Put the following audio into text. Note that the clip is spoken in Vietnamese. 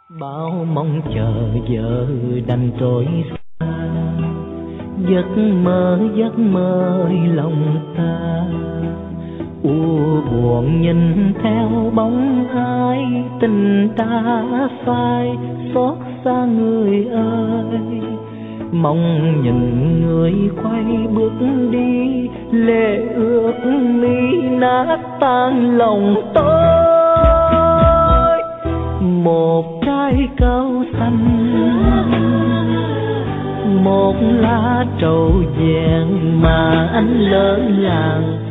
Bao mong chờ giờ đành trôi xa, giấc mơ lòng ta u buồn nhìn theo bóng ai, tình ta phai xót xa người ơi. Mong nhìn người quay bước đi, lệ ướt mi nát tan lòng tôi. Một trái cau xanh, một lá trầu vàng mà anh lỡ làng